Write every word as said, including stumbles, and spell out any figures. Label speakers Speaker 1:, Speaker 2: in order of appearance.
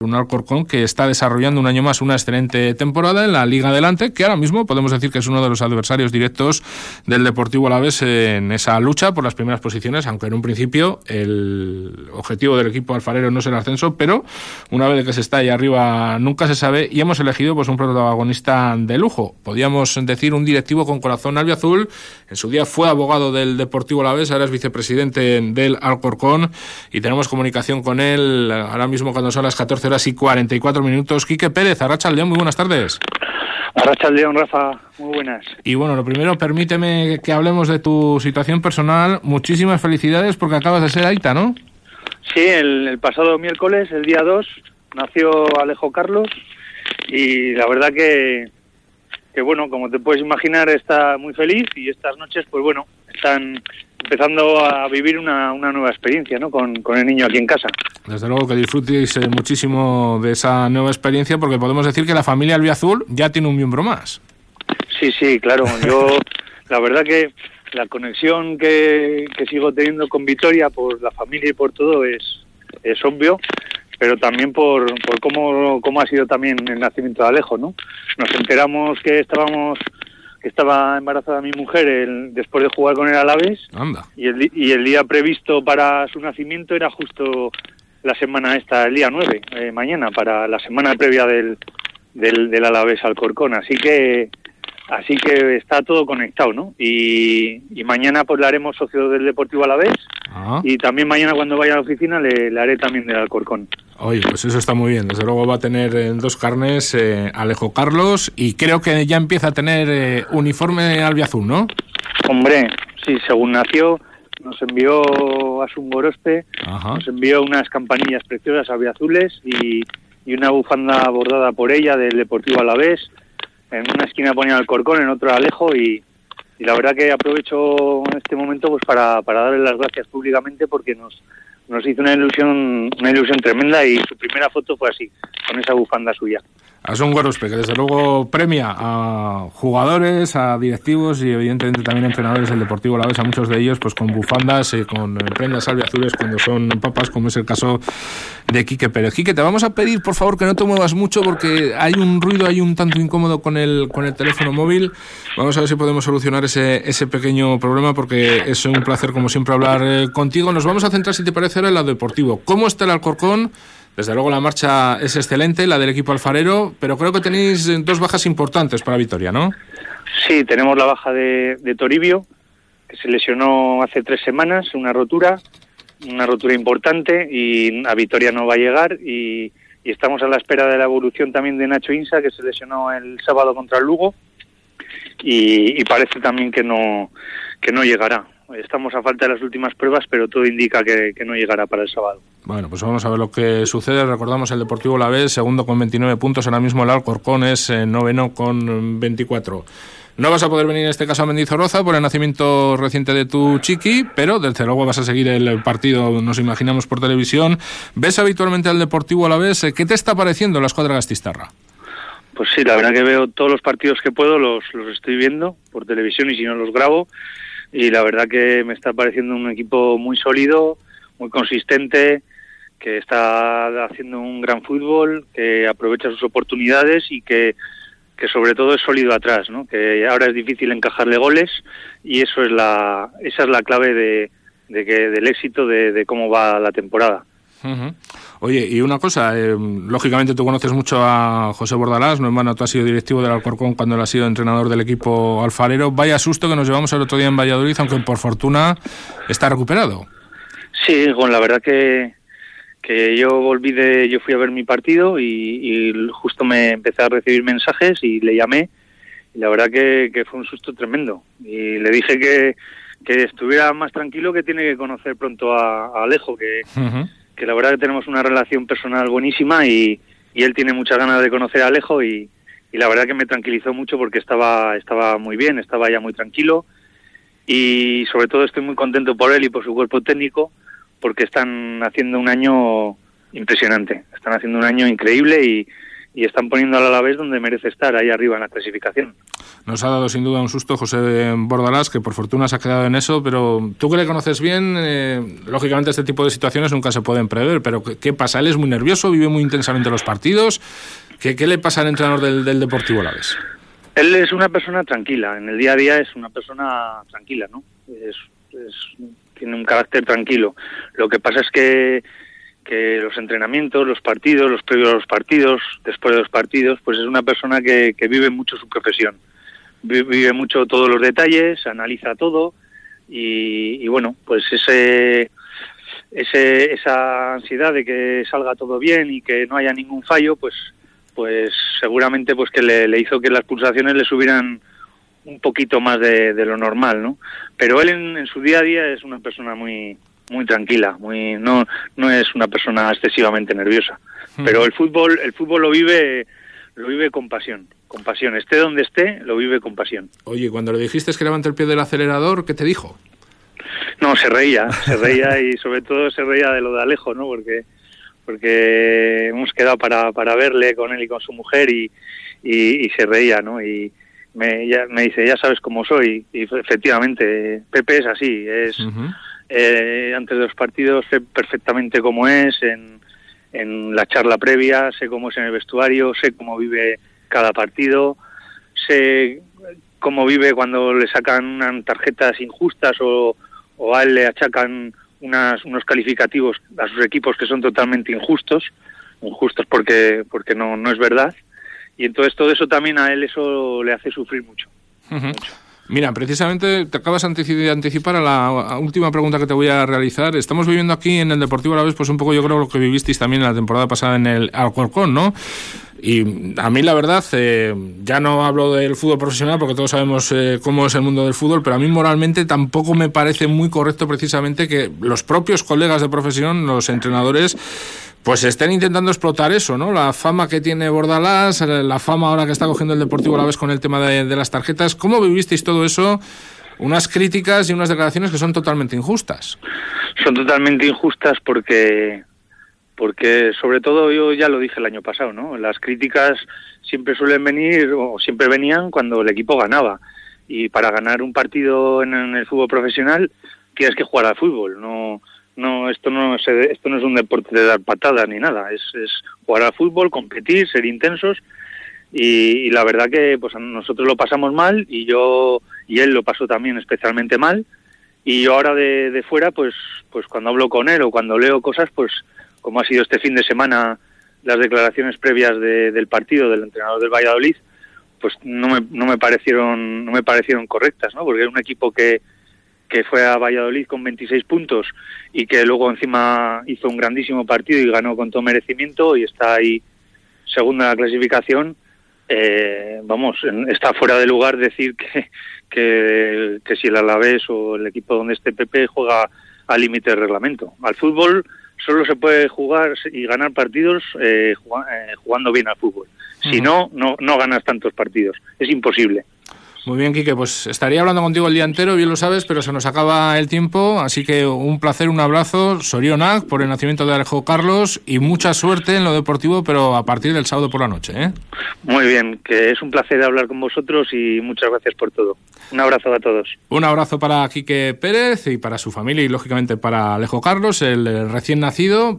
Speaker 1: Un Alcorcón que está desarrollando un año más una excelente temporada en la Liga Adelante, que ahora mismo podemos decir que es uno de los adversarios directos del Deportivo Alavés en esa lucha por las primeras posiciones, aunque en un principio el objetivo del equipo alfarero no es el ascenso, pero una vez que se está ahí arriba nunca se sabe, y hemos elegido pues un protagonista de lujo, podríamos decir un directivo con corazón albiazul. En su día fue abogado del Deportivo Alavés, ahora es vicepresidente del Alcorcón y tenemos comunicación con él ahora mismo cuando son las catorce horas y cuarenta y cuatro minutos. Quique Pérez, Arratsaldeon, muy buenas tardes.
Speaker 2: Arratsaldeon, Rafa, muy buenas.
Speaker 1: Y bueno, lo primero, permíteme que hablemos de tu situación personal. Muchísimas felicidades porque acabas de ser aita, ¿no?
Speaker 2: Sí, el, el pasado miércoles, el día dos, nació Alejo Carlos y la verdad que, que bueno, como te puedes imaginar, está muy feliz y estas noches, pues bueno, están empezando a vivir una, una nueva experiencia, ¿no? Con, con el niño aquí en casa.
Speaker 1: Desde luego que disfrutéis eh, muchísimo de esa nueva experiencia, porque podemos decir que la familia albiazul ya tiene un miembro más.
Speaker 2: Sí, sí, claro. Yo, la verdad que la conexión que, que sigo teniendo con Vitoria por la familia y por todo es, es obvio, pero también por, por cómo, cómo ha sido también el nacimiento de Alejo, ¿no? Nos enteramos que estábamos... que estaba embarazada mi mujer el, después de jugar con el Alavés.
Speaker 1: Anda.
Speaker 2: Y el, y el día previsto para su nacimiento era justo la semana esta, el día nueve, eh, mañana, para la semana previa del, del, del Alavés Alcorcón, así que así que está todo conectado, ¿no? Y, y mañana pues le haremos socio del Deportivo Alavés. Ajá. Y también mañana cuando vaya a la oficina le, le haré también del Alcorcón.
Speaker 1: Oye, pues eso está muy bien. Desde luego va a tener eh, dos carnes eh, Alejo Carlos y creo que ya empieza a tener eh, uniforme albiazul, ¿no?
Speaker 2: Hombre, sí, según nació nos envió a Sungorospe, Ajá. nos envió unas campanillas preciosas albiazules y, y una bufanda bordada por ella del Deportivo Alavés. En una esquina ponía Alcorcón, en otra Alejo y, y la verdad que aprovecho este momento pues para, para darle las gracias públicamente porque nos nos hizo una ilusión una ilusión tremenda y su primera foto fue así, con esa bufanda suya.
Speaker 1: A Sungorospe, que desde luego premia a jugadores, a directivos y evidentemente también a entrenadores del Deportivo Alavés, a muchos de ellos pues con bufandas y con prendas albiazules cuando son papas, como es el caso de Quique Pérez. Quique, te vamos a pedir por favor que no te muevas mucho porque hay un ruido, hay un tanto incómodo con el con el teléfono móvil. Vamos a ver si podemos solucionar ese ese pequeño problema porque es un placer como siempre hablar eh, contigo. Nos vamos a centrar, si te parece, ahora en lo deportivo. ¿Cómo está el Alcorcón? Desde luego la marcha es excelente, la del equipo alfarero, pero creo que tenéis dos bajas importantes para Vitoria, ¿no?
Speaker 2: Sí, tenemos la baja de, de Toribio, que se lesionó hace tres semanas, una rotura, una rotura importante, y a Vitoria no va a llegar, y, y estamos a la espera de la evolución también de Nacho Insa, que se lesionó el sábado contra el Lugo, y, y parece también que no, que no llegará. Estamos a falta de las últimas pruebas, pero todo indica que, que no llegará para el sábado.
Speaker 1: Bueno, pues vamos a ver lo que sucede. Recordamos el Deportivo Alavés, segundo con veintinueve puntos. Ahora mismo el Alcorcón es eh, noveno con veinticuatro. No vas a poder venir en este caso a Mendizorroza por el nacimiento reciente de tu chiqui, pero desde luego vas a seguir el partido, nos imaginamos, por televisión. ¿Ves habitualmente al Deportivo Alavés? ¿Qué te está pareciendo la escuadra gastistarra?
Speaker 2: Pues sí, la verdad que veo todos los partidos que puedo, los, los estoy viendo por televisión y si no los grabo. Y la verdad que me está pareciendo un equipo muy sólido, muy consistente, que está haciendo un gran fútbol, que aprovecha sus oportunidades y que, que sobre todo es sólido atrás, ¿no? Que ahora es difícil encajarle goles y eso es la esa es la clave de, de que del éxito de, de cómo va la temporada.
Speaker 1: Uh-huh. Oye, y una cosa, eh, lógicamente tú conoces mucho a José Bordalás, no en vano tú has sido directivo del Alcorcón cuando él ha sido entrenador del equipo alfarero. Vaya susto que nos llevamos el otro día en Valladolid, aunque por fortuna está recuperado.
Speaker 2: Sí, bueno, la verdad que, que yo volví de, yo fui a ver mi partido y, y justo me empecé a recibir mensajes y le llamé y la verdad que, que fue un susto tremendo y le dije que, que estuviera más tranquilo, que tiene que conocer pronto a, a Alejo, que... Uh-huh. que la verdad que tenemos una relación personal buenísima y, y él tiene muchas ganas de conocer a Alejo y, y la verdad que me tranquilizó mucho porque estaba estaba muy bien, estaba ya muy tranquilo y sobre todo estoy muy contento por él y por su cuerpo técnico porque están haciendo un año impresionante, están haciendo un año increíble y, y están poniendo al Alavés donde merece estar, ahí arriba en la clasificación.
Speaker 1: Nos ha dado sin duda un susto José Bordalás, que por fortuna se ha quedado en eso, pero tú que le conoces bien, eh, lógicamente este tipo de situaciones nunca se pueden prever, pero ¿qué, qué pasa? Él es muy nervioso, vive muy intensamente los partidos. ¿Qué, qué le pasa al entrenador del, del Deportivo Alavés?
Speaker 2: Él es una persona tranquila, en el día a día es una persona tranquila, ¿no? Es, es, tiene un carácter tranquilo. Lo que pasa es que que los entrenamientos, los partidos, los previos a los partidos, después de los partidos, pues es una persona que, que vive mucho su profesión. Vive, vive mucho todos los detalles, analiza todo y, y bueno, pues ese, ese esa ansiedad de que salga todo bien y que no haya ningún fallo, pues pues seguramente pues que le, le hizo que las pulsaciones le subieran un poquito más de, de lo normal, ¿no? Pero él en, en su día a día es una persona muy muy tranquila, muy no no es una persona excesivamente nerviosa, uh-huh. Pero el fútbol el fútbol lo vive lo vive con pasión, con pasión, esté donde esté, lo vive con pasión.
Speaker 1: Oye, cuando le dijiste que levante el pie del acelerador, ¿qué te dijo?
Speaker 2: No, se reía, se reía y sobre todo se reía de lo de Alejo, ¿no? Porque porque hemos quedado para para verle con él y con su mujer y y, y se reía, ¿no? Y me ya, me dice, ya sabes cómo soy, y efectivamente Pepe es así, es uh-huh. Eh, antes de los partidos sé perfectamente cómo es, en, en la charla previa, sé cómo es en el vestuario, sé cómo vive cada partido, sé cómo vive cuando le sacan unas tarjetas injustas o, o a él le achacan unas, unos calificativos a sus equipos que son totalmente injustos, injustos porque porque no, no es verdad, y entonces todo eso también a él eso le hace sufrir mucho. Uh-huh. mucho.
Speaker 1: Mira, precisamente te acabas de anticipar a la última pregunta que te voy a realizar. Estamos viviendo aquí en el Deportivo Alavés, pues un poco yo creo lo que vivisteis también en la temporada pasada en el Alcorcón, ¿no? Y a mí la verdad, eh, ya no hablo del fútbol profesional porque todos sabemos eh, cómo es el mundo del fútbol, pero a mí moralmente tampoco me parece muy correcto precisamente que los propios colegas de profesión, los entrenadores, pues estén intentando explotar eso, ¿no? La fama que tiene Bordalás, la fama ahora que está cogiendo el Deportivo Alavés con el tema de, de las tarjetas. ¿Cómo vivisteis todo eso? Unas críticas y unas declaraciones que son totalmente injustas.
Speaker 2: Son totalmente injustas porque, porque sobre todo yo ya lo dije el año pasado, ¿no? Las críticas siempre suelen venir, o siempre venían cuando el equipo ganaba. Y para ganar un partido en, en el fútbol profesional tienes que jugar al fútbol, no... No, esto no es, esto no es un deporte de dar patadas ni nada, es, es jugar al fútbol, competir, ser intensos y, y la verdad que pues nosotros lo pasamos mal y yo y él lo pasó también especialmente mal y yo ahora de, de fuera pues pues cuando hablo con él o cuando leo cosas pues como ha sido este fin de semana las declaraciones previas de, del partido del entrenador del Valladolid pues no me no me parecieron no me parecieron correctas, ¿no? Porque es un equipo que que fue a Valladolid con veintiséis puntos y que luego encima hizo un grandísimo partido y ganó con todo merecimiento y está ahí segundo en la clasificación, eh, vamos, está fuera de lugar decir que, que, que si el Alavés o el equipo donde esté Pepe juega al límite del reglamento. Al fútbol solo se puede jugar y ganar partidos eh, jugando bien al fútbol. Si uh-huh. no, no, no ganas tantos partidos. Es imposible.
Speaker 1: Muy bien, Quique, pues estaría hablando contigo el día entero, bien lo sabes, pero se nos acaba el tiempo, así que un placer, un abrazo, Sorionak, por el nacimiento de Alejo Carlos y mucha suerte en lo deportivo, pero a partir del sábado por la noche, ¿eh?
Speaker 2: Muy bien, que es un placer hablar con vosotros y muchas gracias por todo. Un abrazo a todos.
Speaker 1: Un abrazo para Quique Pérez y para su familia y, lógicamente, para Alejo Carlos, el recién nacido.